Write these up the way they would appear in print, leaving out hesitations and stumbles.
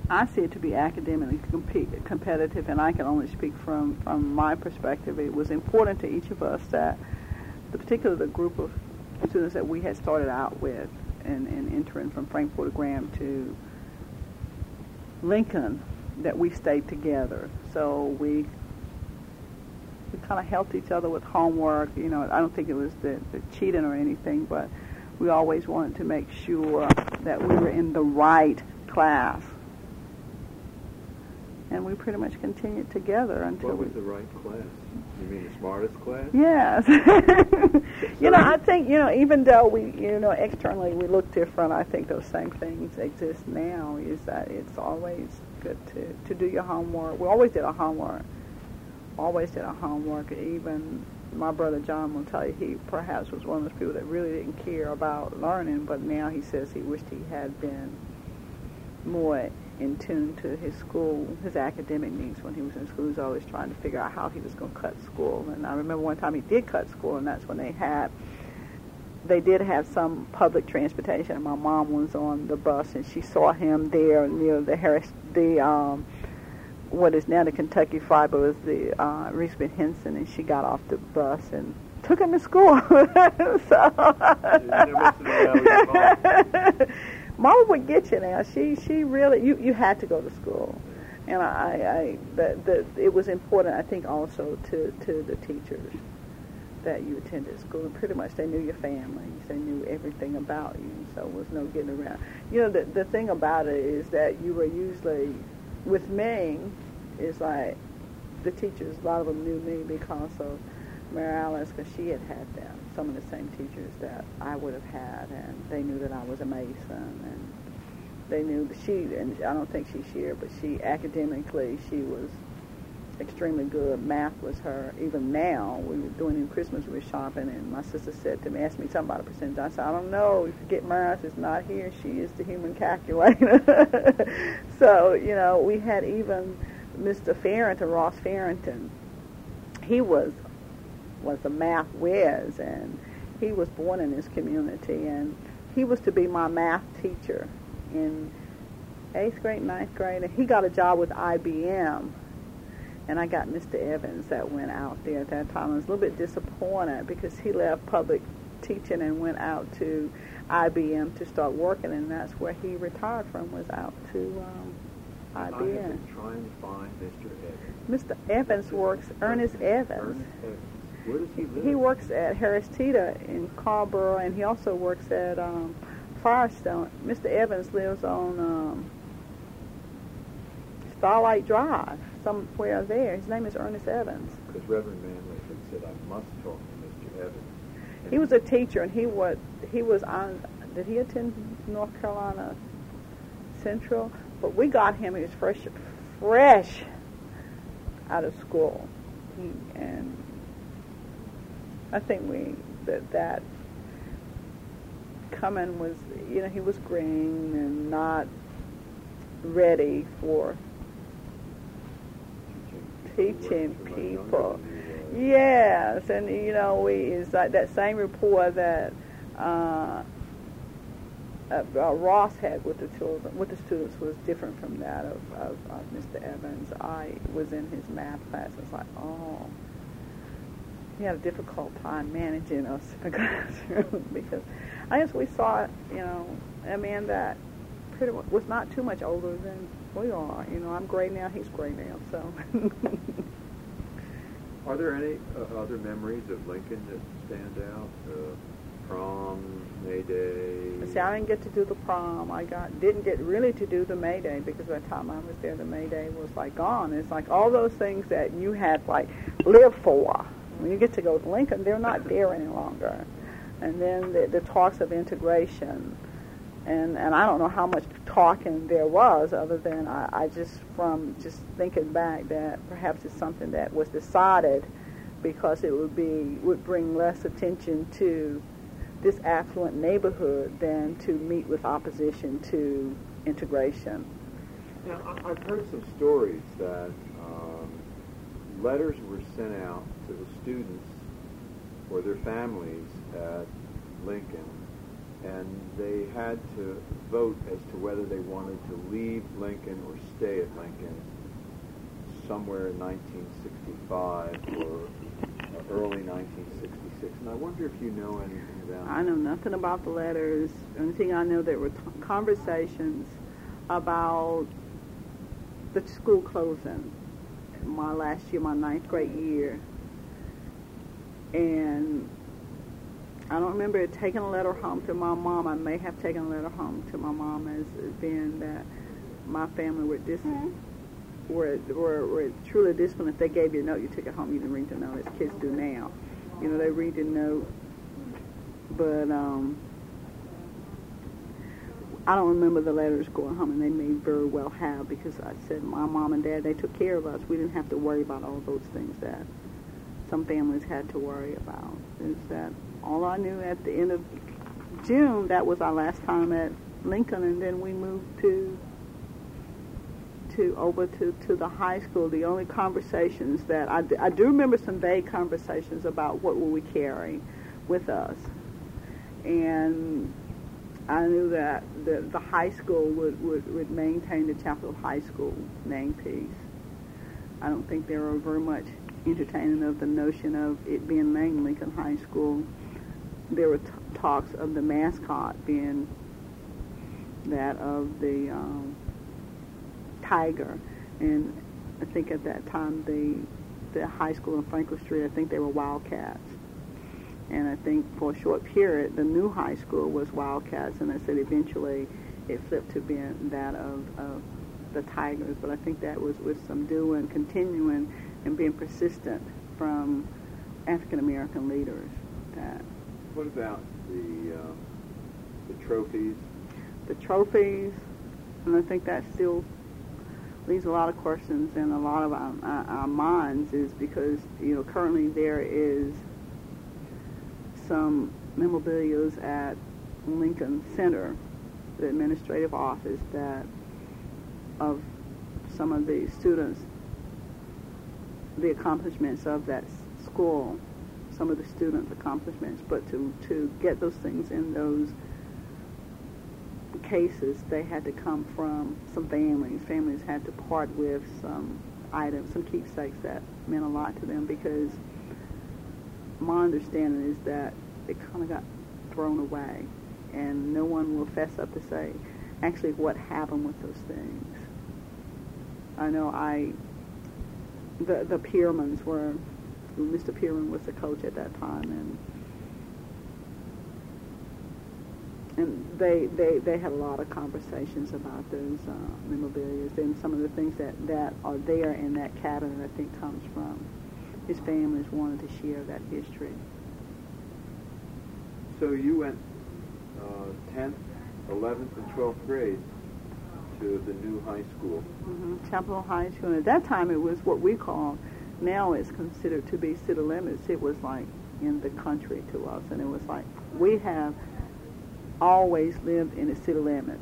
I see it to be academically competitive, and I can only speak from my perspective. It was important to each of us that the group of students that we had started out with and entering from Frankfort Graham to Lincoln, that we stayed together. So we kind of helped each other with homework. You know, I don't think it was the cheating or anything, but we always wanted to make sure that we were in the right class. And we pretty much continued together until. What was the right class? You mean the smartest class? Yes. I think, even though we, externally we look different, I think those same things exist now, is that it's always good to do your homework. We always did our homework. Even my brother John will tell you, he perhaps was one of those people that really didn't care about learning, but now he says he wished he had been more in tune to his school, his academic needs when he was in school. He was always trying to figure out how he was going to cut school. And I remember one time he did cut school, and that's when they did have some public transportation. And my mom was on the bus, and she saw him there near what is now the Kentucky Fried, but was the Reese Henson, and she got off the bus and took him to school. Mama would get you now. She really, you had to go to school, and it was important, I think, also to the teachers that you attended school, and pretty much they knew your families, they knew everything about you, so there was no getting around. The thing about it is that you were usually, with me, it's like the teachers, a lot of them knew me because of Mary Alice, because she had them. Some of the same teachers that I would have had, and they knew that I was a Mason, and they knew that and I don't think she shared, but academically, she was extremely good. Math was her. Even now, we were doing Christmas, we were shopping, and my sister said to me, asked me something about a percentage. I said, I don't know. If you get Maris is not here, she is the human calculator. So, we had even Mr. Farrington, Ross Farrington. He was a math whiz, and he was born in this community, and he was to be my math teacher in 8th grade, 9th grade, and he got a job with IBM, and I got Mr. Evans that went out there at that time. I was a little bit disappointed because he left public teaching and went out to IBM to start working, and that's where he retired from, was out to IBM. I have been trying to find Mr. Evans. Mr. Evans works, Ernest Evans. Where does he live? He works at Harris Teeter in Carrboro, and he also works at Firestone. Mr. Evans lives on Starlight Drive, somewhere there. His name is Ernest Evans. Because Reverend Manley had said, I must talk to Mr. Evans. And he was a teacher, and he was on, did he attend North Carolina Central? But we got him, he was fresh out of school. And I think that coming was, he was green and not ready for teaching people. Yes, and it's like that same rapport that Ross had with the children, with the students, was different from that of Mr. Evans. I was in his math class. It's like, oh. He had a difficult time managing us in the classroom because I guess we saw, a man that pretty much was not too much older than we are. I'm gray now, he's gray now, so. Are there any other memories of Lincoln that stand out? Prom, May Day? See, I didn't get to do the prom. Didn't get really to do the May Day because by the time I was there, the May Day was like gone. It's like all those things that you had like lived for. When you get to go to Lincoln, they're not there any longer. And then the talks of integration, and I don't know how much talking there was other than I just thinking back that perhaps it's something that was decided because it would bring less attention to this affluent neighborhood than to meet with opposition to integration. Now, I've heard some stories that letters were sent out to the students or their families at Lincoln and they had to vote as to whether they wanted to leave Lincoln or stay at Lincoln somewhere in 1965 or early 1966. And I wonder if you know anything about that. I know nothing about the letters. The only thing I know, there were conversations about the school closing my last year, my 9th grade year. And I don't remember taking a letter home to my mom. I may have taken a letter home to my mom as being that my family were truly disciplined. If they gave you a note, you took it home, you didn't read the note, as kids do now. You know, they read the note. But I don't remember the letters going home, and they may very well have, because I said my mom and dad, they took care of us. We didn't have to worry about all those things that some families had to worry about. Is that all I knew at the end of June, that was our last time at Lincoln, and then we moved over to the high school. The only conversations that I do remember, some vague conversations about what will we carry with us. And I knew that the high school would maintain the Chapel High School name piece. I don't think they were very much entertaining of the notion of it being named Lincoln High School. There were talks of the mascot being that of the tiger, and I think at that time the high school on Franklin Street, I think they were Wildcats. And I think for a short period, the new high school was Wildcats, and I said eventually it flipped to being that of the Tigers. But I think that was with some doing, continuing, and being persistent from African American leaders. That. What about the trophies? The trophies, and I think that still leaves a lot of questions in a lot of our minds, is because, you know, currently there is some memorabilia at Lincoln Center, the administrative office, that of some of the students, the accomplishments of that school, some of the students' accomplishments, but to get those things in those cases, they had to come from some families. Families had to part with some items, some keepsakes that meant a lot to them, because my understanding is that it kind of got thrown away, and no one will fess up to say actually what happened with those things. I know the Piermans were, Mr. Pierman was the coach at that time, and they had a lot of conversations about those memorabilia, and some of the things that are there in that cabinet, I think, comes from his families wanted to share that history. So you went 10th, 11th, and 12th grade to the new high school. Mm-hmm. Chapel High School. And at that time, it was what we call, now it's considered to be city limits. It was like in the country to us, and it was like we have always lived in the city limits.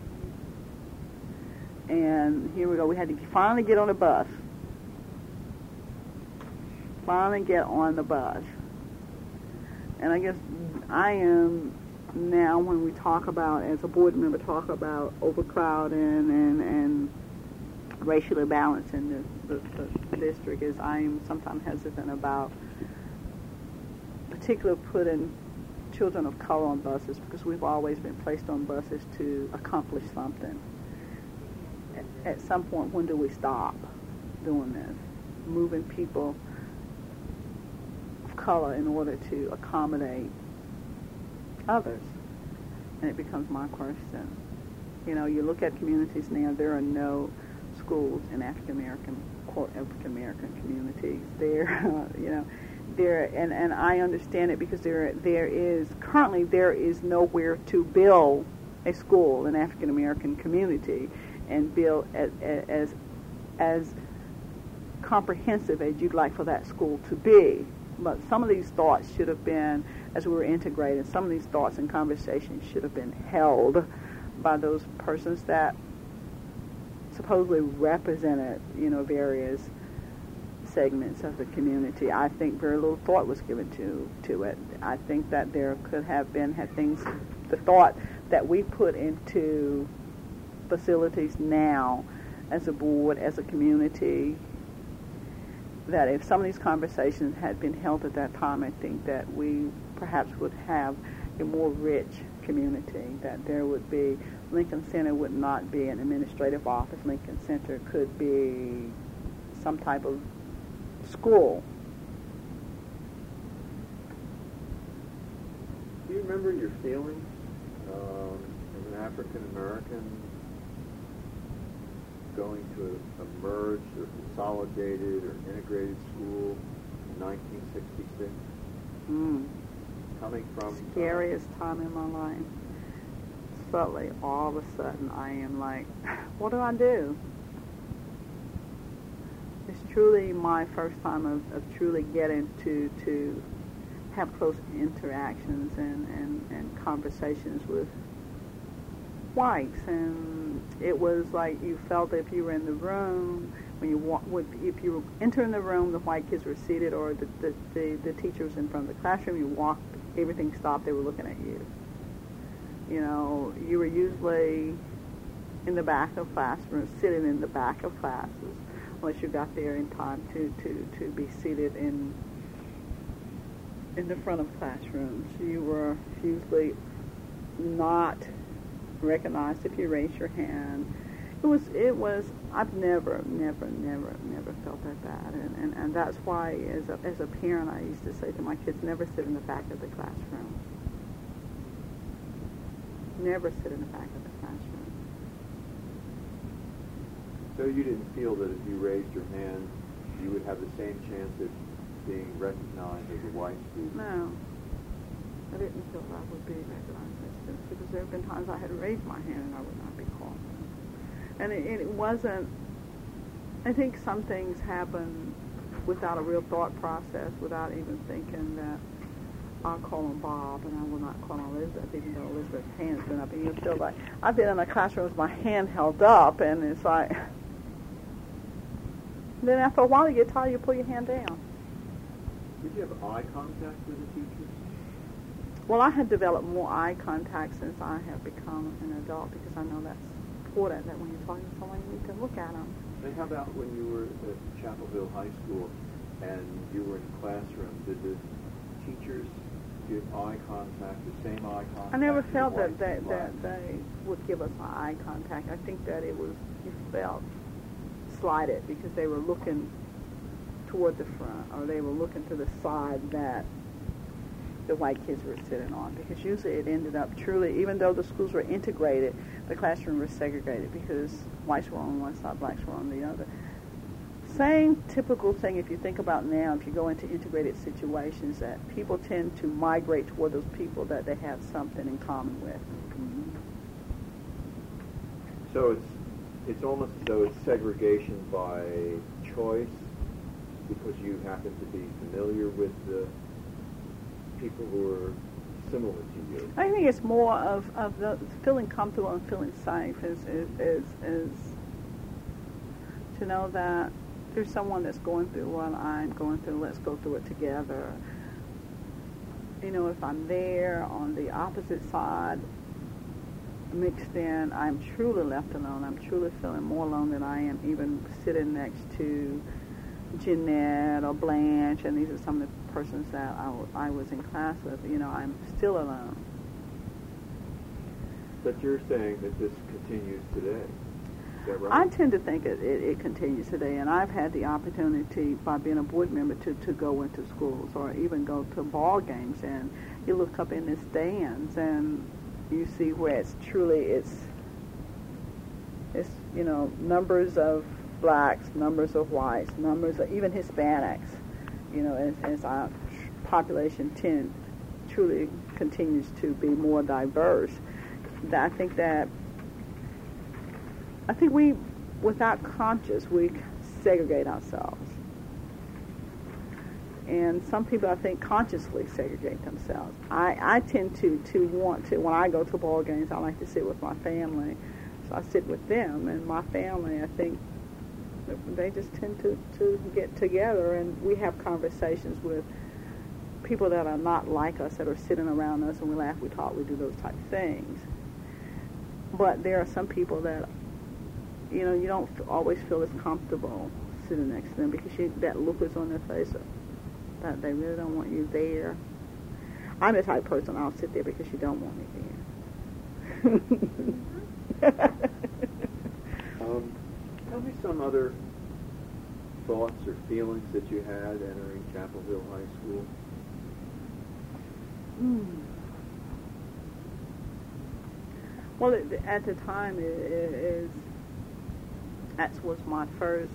And here we go. We had to finally get on the bus. Finally get on the bus. And I guess I am now, when we talk about, as a board member, talk about overcrowding and racially balancing the district, is I am sometimes hesitant about particularly putting children of color on buses, because we've always been placed on buses to accomplish something. At some point, when do we stop doing this? Moving people of color in order to accommodate others. And it becomes my question. You know, you look at communities now, there are no schools in African American, quote, African American communities. There, you know, there, and I understand it, because there is nowhere to build a school in African American community and build as comprehensive as you'd like for that school to be. But some of these thoughts should have been, as we were integrated, some of these thoughts and conversations should have been held by those persons that supposedly represented, you know, various segments of the community. I think very little thought was given to it. I think that there could have been, had things, the thought that we put into facilities now as a board, as a community, that if some of these conversations had been held at that time, I think that we perhaps would have a more rich community, that there would be, Lincoln Center would not be an administrative office. Lincoln Center could be some type of school. Do you remember your feelings as an African American going to a merged or consolidated or integrated school in 1966? Coming from Scariest time in my life. Suddenly, all of a sudden, I am like, what do I do? It's truly my first time of truly getting to have close interactions and conversations with whites, and it was like you felt that if you were in the room, when you if you enter in the room, the white kids were seated, or the teacher was in front of the classroom. You walked, everything stopped. They were looking at you. You know, you were usually in the back of classrooms, sitting in the back of classes, unless you got there in time to be seated in the front of classrooms. You were usually not recognized if you raised your hand. It was I've never felt that bad, and that's why as a parent I used to say to my kids, never sit in the back of the classroom. Never sit in the back of the classroom. So you didn't feel that if you raised your hand, you would have the same chance of being recognized as a white student? No. I didn't feel I would be recognized as a student, because there have been times I had raised my hand and I would not be called. And it wasn't, I think some things happen without a real thought process, without even thinking that I'll call him Bob and I will not call him Elizabeth, even though Elizabeth's hand's been up. And you feel like, I've been in a classroom with my hand held up, and it's like, then after a while you get tired, you pull your hand down. Did you have eye contact with the teachers? Well, I had developed more eye contact since I have become an adult, because I know that's important, that when you're talking to someone, you need to look at them. And how about when you were at Chapel Hill High School and you were in the classroom, did the teachers give eye contact, the same eye contact? I never felt that they would give us eye contact. I think that it was, you felt slighted because they were looking toward the front, or they were looking to the side that the white kids were sitting on, because usually it ended up truly, even though the schools were integrated, the classroom was segregated because whites were on one side, blacks were on the other. Same typical thing if you think about now, if you go into integrated situations, that people tend to migrate toward those people that they have something in common with. Mm-hmm. So it's almost as though it's segregation by choice, because you happen to be familiar with the people who are similar to you. I think it's more of the feeling comfortable and feeling safe is to know that there's someone that's going through what I'm going through. Let's go through it together. You know, if I'm there on the opposite side, mixed in, I'm truly left alone. I'm truly feeling more alone than I am even sitting next to Jeanette or Blanche, and these are some of the persons that I was in class with. You know, I'm still alone. But you're saying that this continues today. Is that right? I tend to think it continues today, and I've had the opportunity by being a board member to go into schools or even go to ball games, and you look up in the stands and you see where it's you know, numbers of blacks, numbers of whites, numbers of even Hispanics, you know, as our population truly continues to be more diverse. I think we, without conscious, we segregate ourselves. And some people, I think, consciously segregate themselves. I tend to want to, when I go to ball games, I like to sit with my family. So I sit with them, and my family, I think, they just tend to get together, and we have conversations with people that are not like us that are sitting around us and we laugh, we talk, we do those type of things. But there are some people that, you know, you don't always feel as comfortable sitting next to them because that look is on their face that they really don't want you there. I'm the type of person, I'll sit there because you don't want me there. Tell me some other thoughts or feelings that you had entering Chapel Hill High School. Well, at the time, that was my first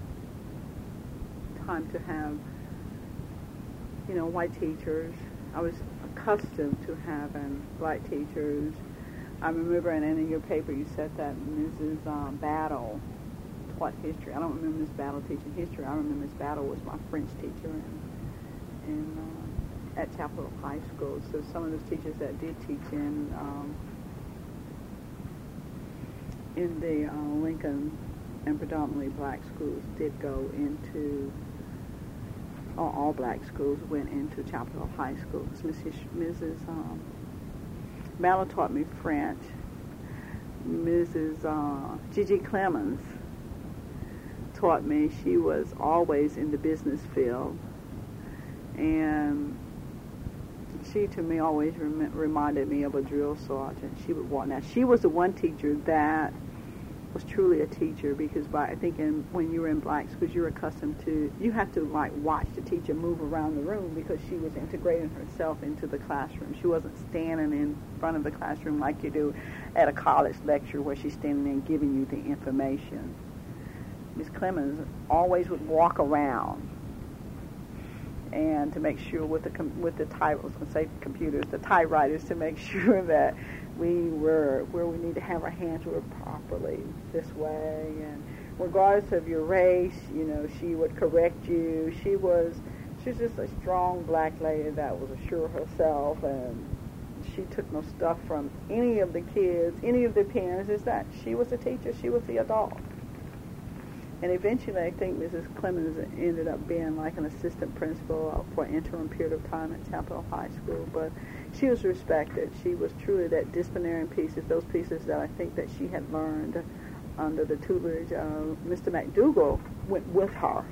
time to have, you know, white teachers. I was accustomed to having black teachers. I remember in your paper you said that Mrs. Battle taught history. I don't remember Miss Battle teaching history. I remember Miss Battle was my French teacher at Chapel Hill High School. So some of those teachers that did teach in the Lincoln and predominantly black schools did go into, or all black schools went into Chapel Hill High School. Mrs. Battle taught me French. Mrs. Gigi Clemens taught me. She was always in the business field, and she to me always reminded me of a drill sergeant. She would walk. Now she was the one teacher that was truly a teacher, because I think when you were in black schools, you're accustomed to, you have to like watch the teacher move around the room because she was integrating herself into the classroom. She wasn't standing in front of the classroom like you do at a college lecture where she's standing there and giving you the information. Ms. Clemens always would walk around and to make sure with the I was going to say computers, the typewriters, to make sure that we were where we need to have our hands were properly this way, and regardless of your race, you know, she would correct you. She was just a strong black lady that was assured herself, and she took no stuff from any of the kids, any of the parents. Is that she was the teacher, she was the adult. And eventually, I think Mrs. Clemens ended up being like an assistant principal for an interim period of time at Chapel Hill High School. But she was respected. She was truly that disciplinary pieces, those pieces that I think that she had learned under the tutelage of Mr. McDougall went with her.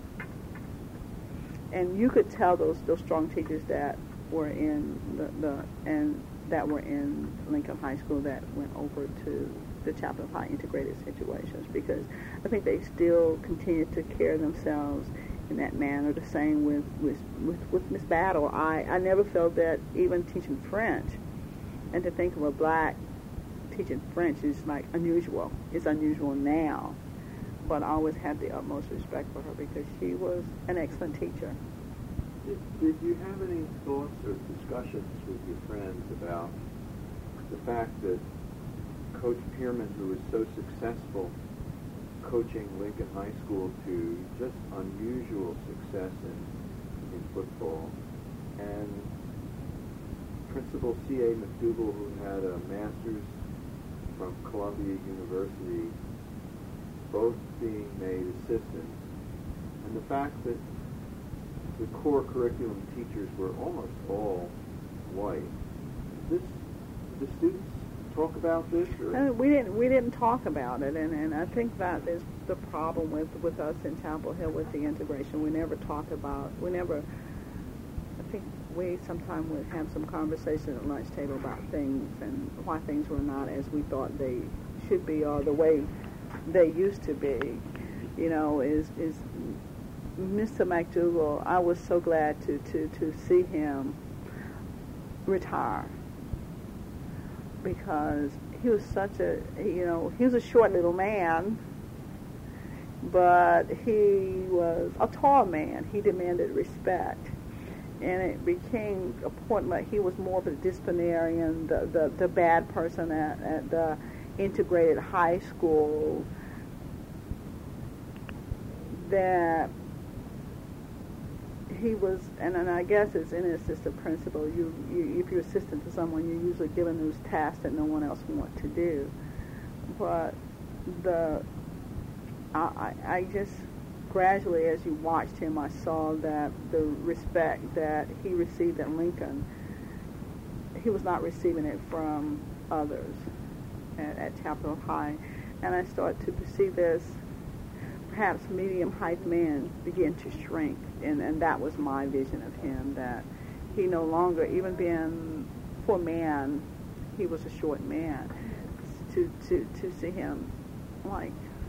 And you could tell those strong teachers that were in that were in Lincoln High School that went over to the Chapel Hill High integrated situations, because I think they still continue to carry themselves in that manner. The same with Miss Battle. I never felt that even teaching French, and to think of a black teaching French is like unusual. It's unusual now, but I always had the utmost respect for her because she was an excellent teacher. Did you have any thoughts or discussions with your friends about the fact that Coach Pierman, who was so successful coaching Lincoln High School to just unusual success in football, and Principal C.A. McDougall, who had a master's from Columbia University, both being made assistants, and the fact that the core curriculum teachers were almost all white. The students talk about this? Or? We didn't talk about it, and I think that is the problem with us in Chapel Hill with the integration. We never talked about. I think we sometimes would have some conversation at lunch table about things and why things were not as we thought they should be or the way they used to be. You know, is Mr. McDougall. I was so glad to see him retire, because he was he was a short little man, but he was a tall man. He demanded respect, and it became a point like he was more of a disciplinarian, the bad person at the integrated high school, that he was, and I guess it's in an assistant principal. If you're assistant to someone, you're usually given those tasks that no one else wants to do. But I just gradually, as you watched him, I saw that the respect that he received at Lincoln, he was not receiving it from others at Chapel High. And I started to perceive this, perhaps medium-height man begin to shrink. And that was my vision of him, that he no longer, even being, for a man, he was a short man, to see him like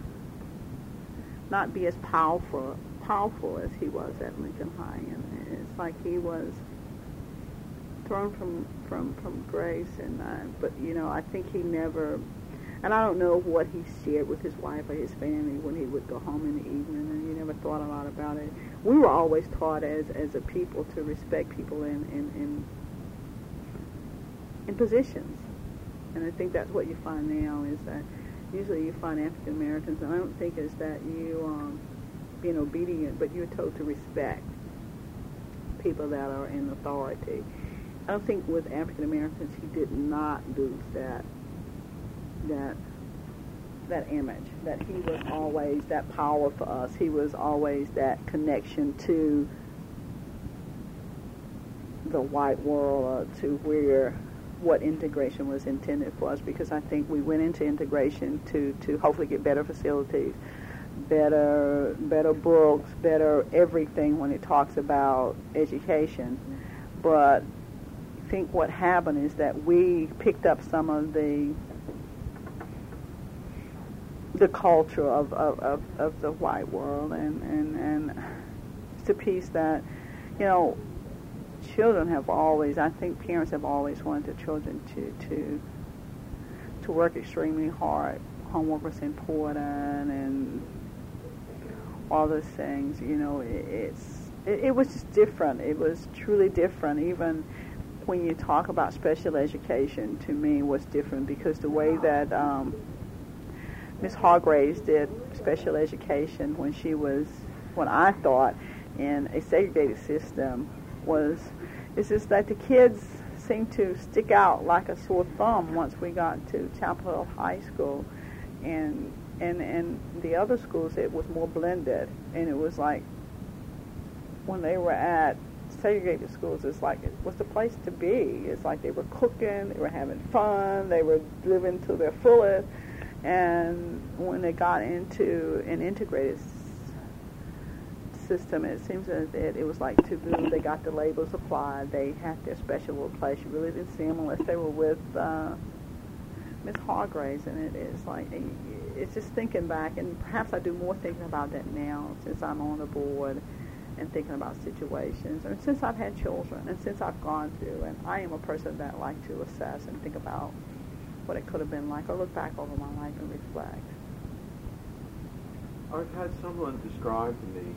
not be as powerful as he was at Lincoln High. And it's like he was thrown from grace. But I think he never, and I don't know what he shared with his wife or his family when he would go home in the evening, and he never thought a lot about it. We were always taught as a people to respect people in positions, and I think that's what you find now, is that usually you find African Americans, and I don't think it's that you being obedient, but you're told to respect people that are in authority. I don't think with African Americans he did not lose that image, that he was always that power for us. He was always that connection to the white world, to what integration was intended for us, because I think we went into integration to hopefully get better facilities, better books, better everything when it talks about education. But I think what happened is that we picked up some of the culture of the white world, and it's a piece that, children have always, I think parents have always wanted their children to work extremely hard. Homework was important and all those things. It was just different. It was truly different. Even when you talk about special education, to me was different, because the way that Miss Hargraves did special education when I thought in a segregated system, it's just that the kids seemed to stick out like a sore thumb once we got to Chapel Hill High School, and the other schools it was more blended, and it was like when they were at segregated schools, it's like it was the place to be. It's like they were cooking, they were having fun, they were living to their fullest. And when they got into an integrated system, it seems as it was like taboo. They got the labels applied. They had their special little place. You really didn't see them unless they were with Miss Hargraves. And it is like, it's just thinking back, and perhaps I do more thinking about that now since I'm on the board and thinking about situations, and since I've had children, and since I've gone through, and I am a person that like to assess and think about what it could have been like, or look back over my life and reflect. I've had someone describe to me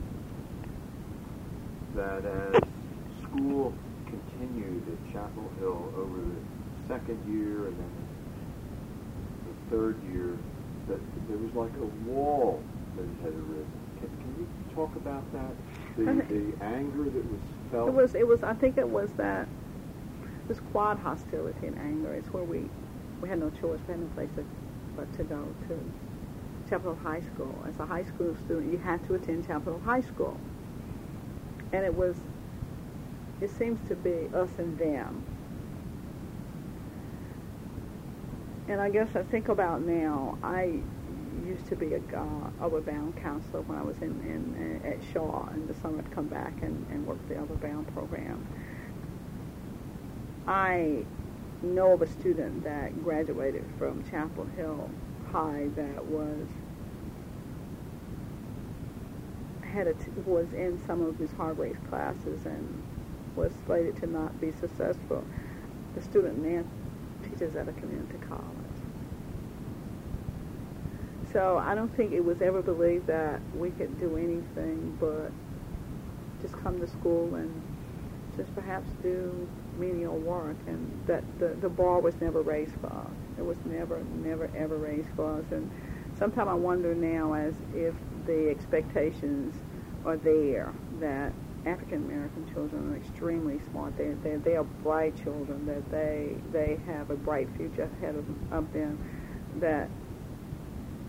that as school continued at Chapel Hill over the second year and then the third year, that there was like a wall that had arisen. Can you talk about that? The anger that was felt? It was. I think it was that this quad hostility and anger. It's where we had no choice. We had no place but to go to Chapel Hill High School. As a high school student, you had to attend Chapel Hill High School. And it seems to be us and them. And I guess I think about now, I used to be a Upward Bound counselor when I was at Shaw. In the summer, I'd come back and work the Upward Bound program. I know of a student that graduated from Chapel Hill High that was in some of Ms. Hargrave's classes and was slated to not be successful. The student now teaches at a community college. So I don't think it was ever believed that we could do anything but just come to school and just perhaps do menial work, and that the bar was never raised for us. It was never, ever raised for us. And sometimes I wonder now, as if the expectations are there, that African American children are extremely smart. They are bright children, that they have a bright future ahead of them, that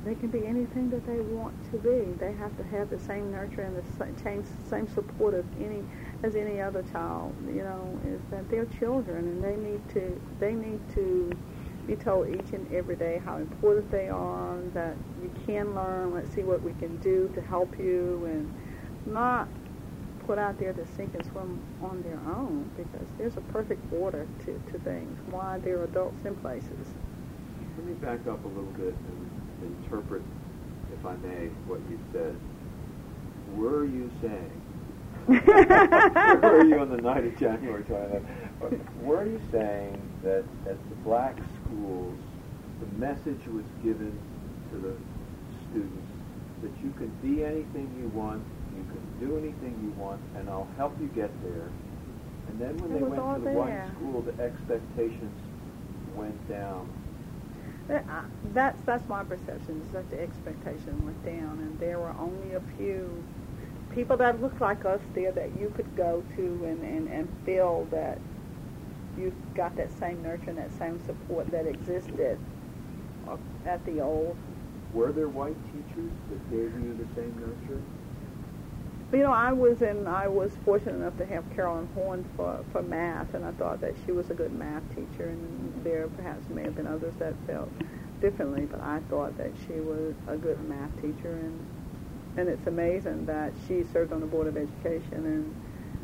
they can be anything that they want to be. They have to have the same nurture and the same support of as any other child. You know, is that they're children and they need to be told each and every day how important they are, that you can learn. Let's see what we can do to help you, and not put out there to sink and swim on their own, because there's a perfect order to things. Why they're adults in places. Let me back up a little bit and interpret, if I may, what you said. Were you saying, where were you on the night of January 29th? Were you saying that at the black schools, the message was given to the students that you can be anything you want, you can do anything you want, and I'll help you get there? And then when they went to the white school, the expectations went down. That's my perception, is that the expectation went down, and there were only a few people that looked like us there that you could go to and feel that you got that same nurture and that same support that existed at the old. Were there white teachers that gave you the same nurture? You know, I was fortunate enough to have Carolyn Horn for math, and I thought that she was a good math teacher, and there perhaps may have been others that felt differently, but I thought that she was a good math teacher, and it's amazing that she served on the Board of Education,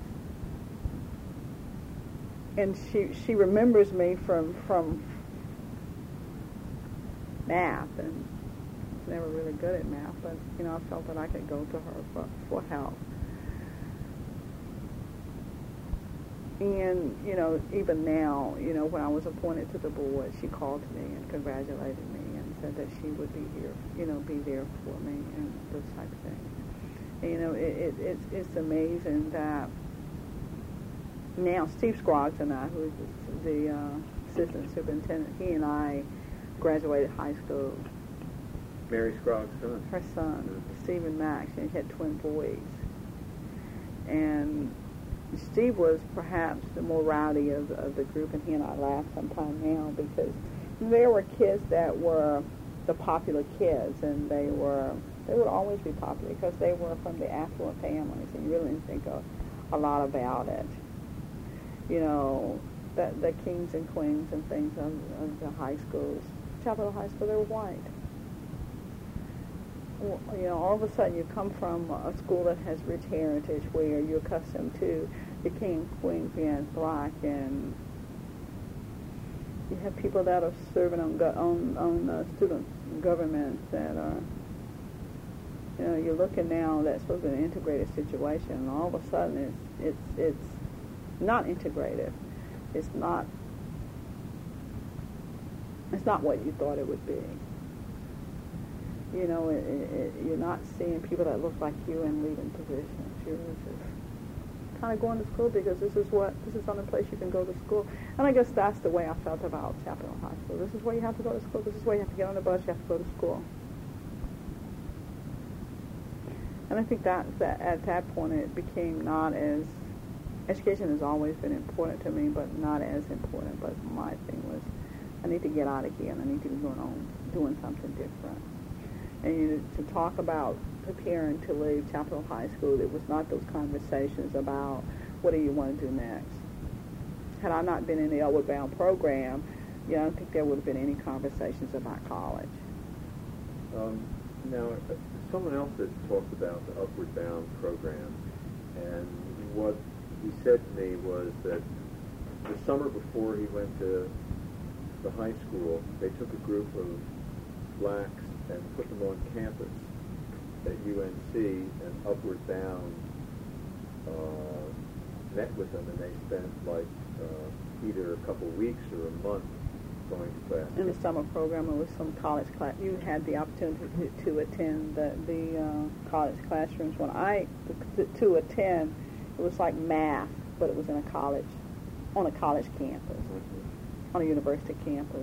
and she remembers me from math, and never really good at math, but you know, I felt that I could go to her for help. And you know, even now, you know, when I was appointed to the board, she called me and congratulated me and said that she would be here, you know, be there for me and those type of things. And, you know, it's amazing that now Steve Scroggs and I, who is the assistant superintendent, he and I graduated high school. Mary Scroggs' son. Her son, Stephen Max, and he had twin boys. And Steve was perhaps the more rowdy of the group, and he and I laugh sometime now, because there were kids that were the popular kids, and they would always be popular because they were from the affluent families, and you really didn't think a lot about it. You know, the kings and queens and things of the high schools. Chapel Hill High School, they were white. Well, you know, all of a sudden you come from a school that has rich heritage where you're accustomed to the king and queen being black, and you have people that are serving on student governments that are, you know, you're looking now that's supposed to be an integrated situation, and all of a sudden it's not integrated. It's not what you thought it would be. You know, you're not seeing people that look like you in leading positions. You're just kind of going to school because this is the only place you can go to school. And I guess that's the way I felt about Chapel Hill High School. This is where you have to go to school. This is where you have to get on the bus. You have to go to school. And I think that at that point it became not as, education has always been important to me, but not as important. But my thing was, I need to get out of here and I need to be doing something different. And to talk about preparing to leave Chapel Hill High School, it was not those conversations about what do you want to do next. Had I not been in the Upward Bound program, I don't think there would have been any conversations about college. Now, someone else had talked about the Upward Bound program, and what he said to me was that the summer before he went to the high school, they took a group of blacks and put them on campus at UNC, and Upward Bound met with them, and they spent either a couple of weeks or a month going to class. In the summer program, it was some college class. You had the opportunity to attend the college classrooms. When to attend, it was like math, but it was in a college, on a college campus, on a university campus.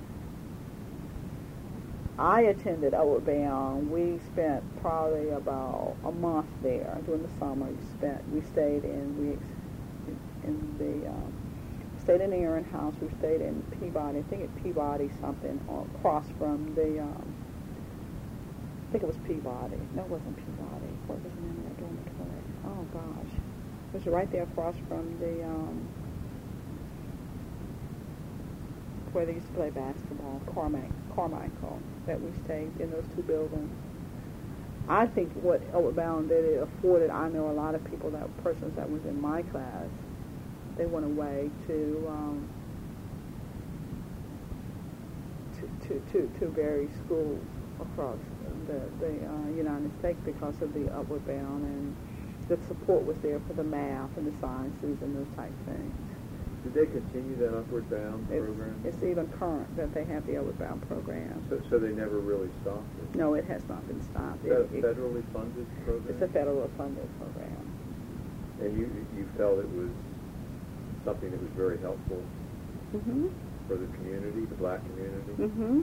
I attended Upward Bound. We spent probably about a month there during the summer. We stayed in the Aaron House. We stayed in Peabody. I think it's Peabody something, across from the think it was Peabody. No, it wasn't Peabody. What was the name of that dormitory? Oh gosh, it was right there across from the where they used to play basketball, Carmichael. That we stayed in those two buildings. I think what Outward Bound did, it afforded. I know a lot of people persons that was in my class. They went away to various schools across the United States because of the Outward Bound, and the support was there for the math and the sciences and those type things. Did they continue that Upward Bound program? It's even current that they have the Outward Bound program. So they never really stopped it? No, it has not been stopped. Is that a federally funded program? It's a federally funded program. And you felt it was something that was very helpful Mm-hmm. for the community, the black community? Mm-hmm.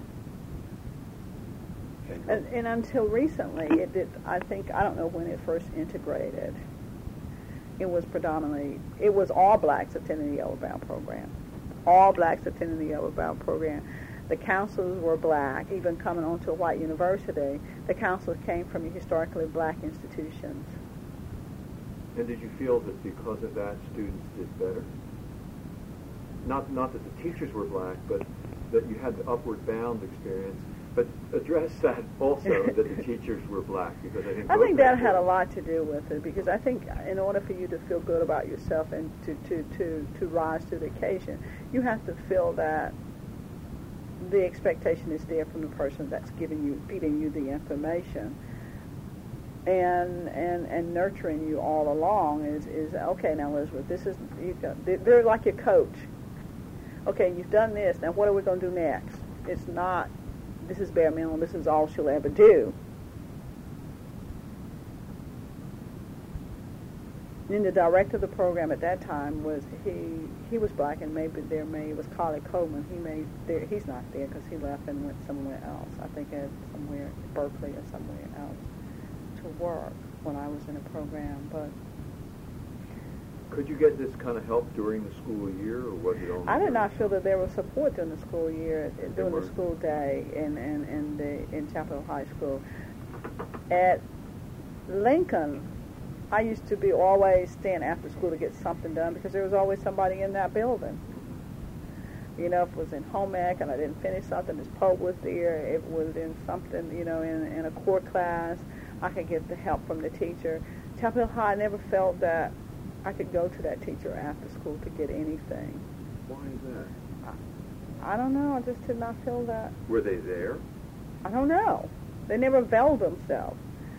And until recently, it did. I don't know when it first integrated. It was all blacks attending the Outward Bound program. All blacks attending the Outward Bound program. The counselors were black. Even coming onto a white university, the counselors came from historically black institutions. And did you feel that because of that, students did better? Not that the teachers were black, but that you had the Upward Bound experience. But address that also, that the teachers were black, because I think that had a lot to do with it, because I think in order for you to feel good about yourself and to rise to the occasion, you have to feel that the expectation is there from the person that's feeding you the information, and nurturing you all along is okay. Now, Elizabeth, they're like your coach. Okay, you've done this. Now, what are we going to do next? It's not. This is bare minimum. This is all she'll ever do. And the director of the program at that time was he was black, and maybe it was Carly Coleman. He's not there because he left and went somewhere else. I think at somewhere Berkeley or somewhere else to work when I was in a program. But could you get this kind of help during the school year, or was it only? I did not feel that there was support during the school year, during the school day in Chapel Hill High School. At Lincoln, I used to be always staying after school to get something done because there was always somebody in that building. You know, if it was in home ec and I didn't finish something, Ms. Pope was there. If it was in something, in a core class, I could get the help from the teacher. Chapel Hill High, I never felt that I could go to that teacher after school to get anything. Why is that? I don't know. I just did not feel that. Were they there? I don't know. They never availed themselves.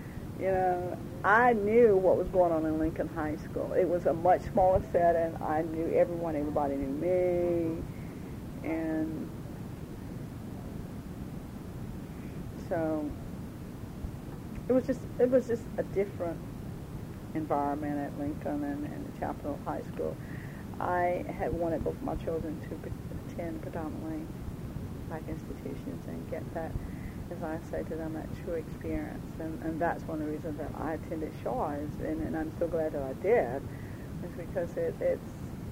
I knew what was going on in Lincoln High School. It was a much smaller setting. I knew everyone. Everybody knew me. And so it was just a different environment at Lincoln and Chapel Hill High School. I had wanted both my children to attend predominantly black institutions and get that, as I say to them, that true experience. And that's one of the reasons that I attended Shaw, and I'm so glad that I did, is because it's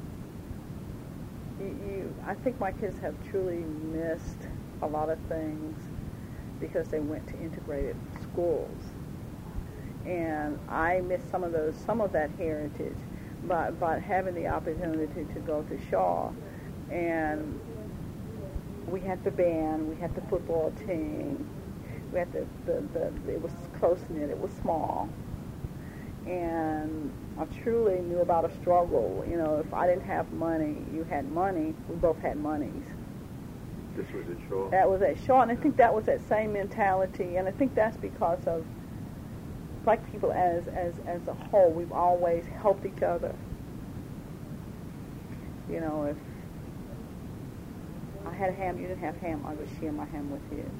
I think my kids have truly missed a lot of things because they went to integrated schools. And I missed some of that heritage, but having the opportunity to go to Shaw, and we had the band, we had the football team, we had it was close knit, it was small, and I truly knew about a struggle. If I didn't have money, you had money. We both had monies. This was at Shaw? That was at Shaw, and I think that was that same mentality, and I think that's because of black people as a whole. We've always helped each other. If I had a ham, you didn't have ham, I would share my ham with you.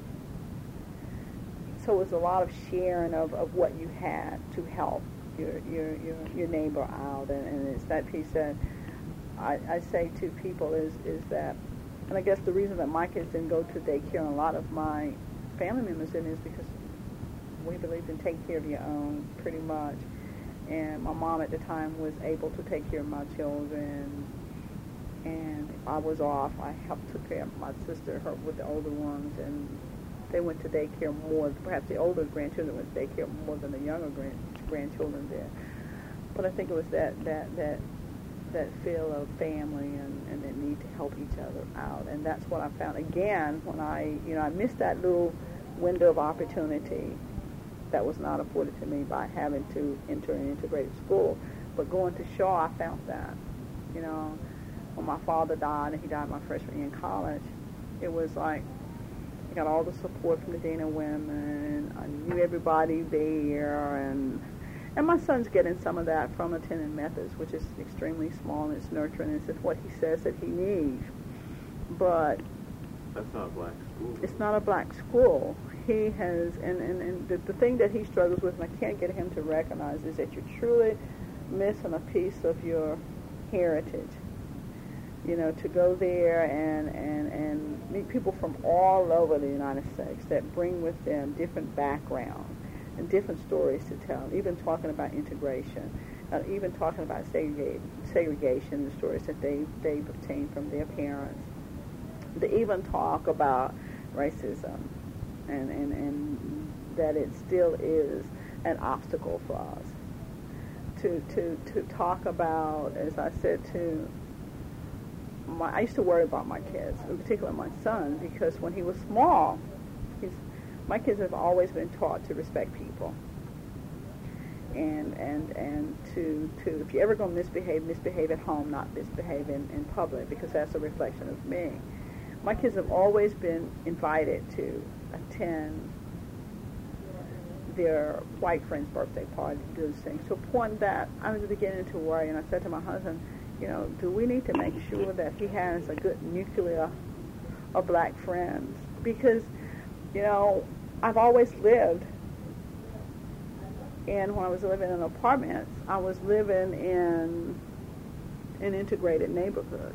So it was a lot of sharing of what you had to help your neighbor out, and it's that piece that I say to people is that, and I guess the reason that my kids didn't go to daycare and a lot of my family members didn't is because we believed in taking care of your own pretty much, and my mom at the time was able to take care of my children, and if I was off, I took care of my sister, her with the older ones, and they went to daycare more. Perhaps the older grandchildren went to daycare more than the younger grandchildren did. But I think it was that feel of family and the need to help each other out, and that's what I found again when I missed that little window of opportunity that was not afforded to me by having to enter an integrated school. But going to Shaw, I found that. When my father died, and he died my freshman year in college, it was like I got all the support from the Dean of Women. I knew everybody there, and my son's getting some of that from attending Methodist, which is extremely small and it's nurturing, and it's what he says that he needs. But that's not a black school. It's not a black school. He has, and the thing that he struggles with, and I can't get him to recognize, is that you're truly missing a piece of your heritage. To go there and meet people from all over the United States that bring with them different backgrounds and different stories to tell, even talking about integration, even talking about segregation, the stories that they've obtained from their parents. They even talk about racism and that it still is an obstacle for us. To talk about, as I said, I used to worry about my kids, in particular my son, because when he was small, my kids have always been taught to respect people, and to if you're ever going to misbehave at home, not misbehave in public, because that's a reflection of me. My kids have always been invited to attend their white friend's birthday party, those things, to a point that I was beginning to worry, and I said to my husband, do we need to make sure that he has a good nucleus of black friends? Because, I've always lived, and when I was living in apartments, I was living in an integrated neighborhood.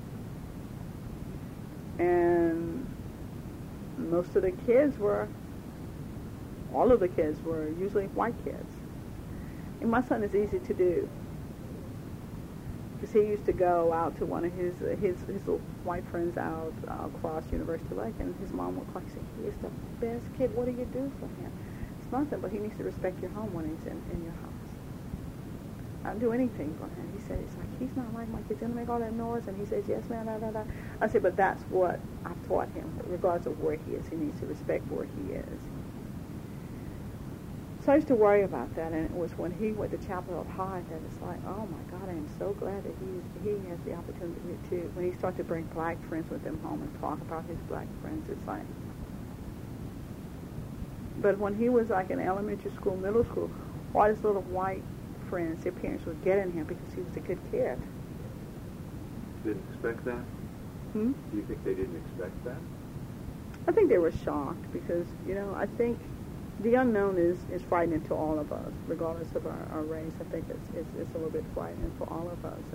And most of the kids all of the kids were usually white kids. And my son is easy to do, because he used to go out to one of his little white friends out across University Lake, and his mom would call and say, "He is the best kid. What do you do for him?" It's nothing, but he needs to respect your home when he's in your house. I don't do anything for him. He said, it's like, he's not like my kids. He's going to make all that noise, and he says, yes, ma'am, da, da, da. I said, but that's what I've taught him. Regardless of where he is, he needs to respect where he is. So I used to worry about that, and it was when he went to Chapel Hill High that it's like, oh my God, I am so glad that he has the opportunity to. When he started to bring black friends with him home and talk about his black friends, it's like. But when he was like in elementary school, middle school, all his little white friends, their parents would get in him because he was a good kid. Didn't expect that? Do you think they didn't expect that? I think they were shocked because, I think the unknown is frightening to all of us, regardless of our race. I think it's a little bit frightening for all of us.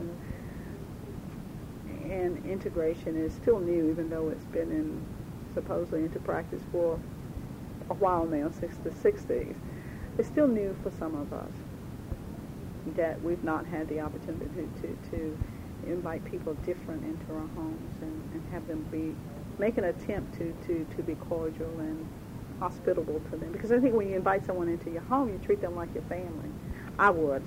And integration is still new, even though it's been supposedly into practice for a while now, since the 60s. It's still new for some of us, that we've not had the opportunity to invite people different into our homes and have them make an attempt to be cordial and hospitable to them. Because I think when you invite someone into your home, you treat them like your family. I would.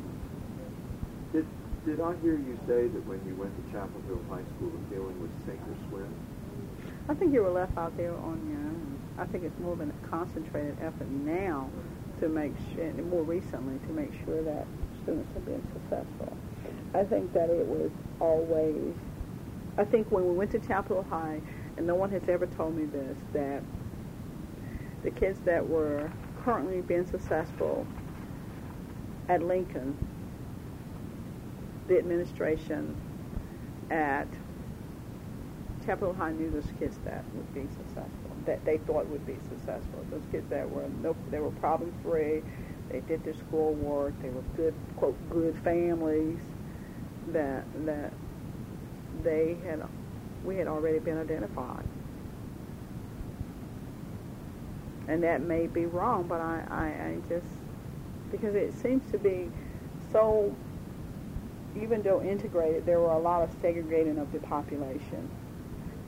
Did I hear you say that when you went to Chapel Hill High School, the feeling was sink or swim? I think you were left out there on your own. I think it's more of a concentrated effort now to make sure, and more recently, to make sure that students are being successful. I think that it was always, I think when we went to Chapel Hill High, and no one has ever told me this, that the kids that were currently being successful at Lincoln, the administration at Chapel Hill High knew those kids that would be successful, that they thought would be successful. Those kids that they were problem-free, they did their schoolwork, they were good, quote, good families, that we had already been identified. And that may be wrong, but I just, because it seems to be so, even though integrated, there were a lot of segregating of the population.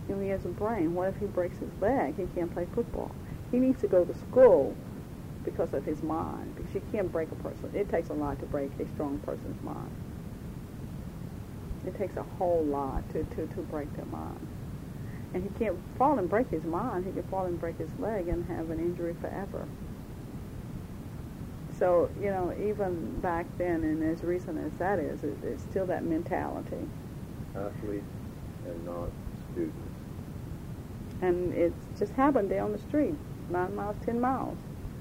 He has a brain. What if he breaks his leg? He can't play football. He needs to go to school because of his mind, because you can't break a person. It takes a lot to break a strong person's mind. It takes a whole lot to break their mind. And he can't fall and break his mind. He can fall and break his leg and have an injury forever. So, even back then, and as recent as that is, it's still that mentality. Athletes and not students. And it's just happened there on the street, 9 miles, 10 miles.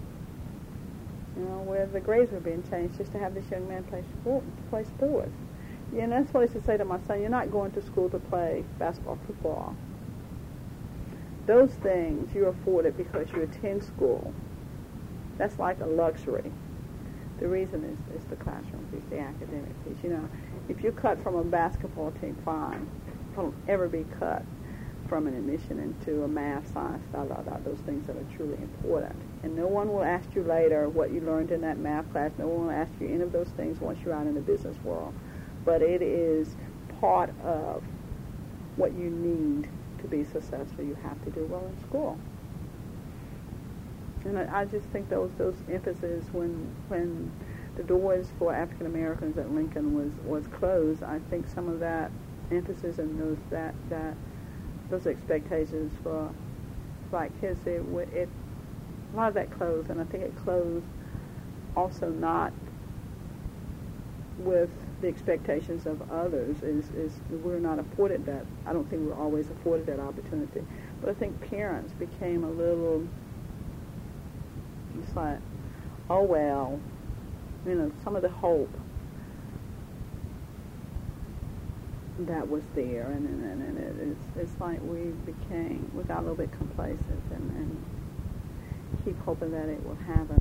Where the grades were being changed just to have this young man play sports. And that's what I used to say to my son, you're not going to school to play basketball, football. Those things you're afforded because you attend school. That's like a luxury. The reason is the classroom piece, the academic piece. If you're cut from a basketball team, fine. Don't ever be cut from an admission into a math, science, those things that are truly important. And no one will ask you later what you learned in that math class. No one will ask you any of those things once you're out in the business world. But it is part of what you need to be successful. You have to do well in school. And I just think those emphasis when the doors for African Americans at Lincoln was closed, I think some of that emphasis and those expectations for black kids, a lot of that closed, and I think it closed also not with the expectations of others. Is we're not afforded that. I don't think we're always afforded that opportunity, but I think parents became a little. It's like, oh well, some of the hope that was there, and it's like we got a little bit complacent and keep hoping that it will happen.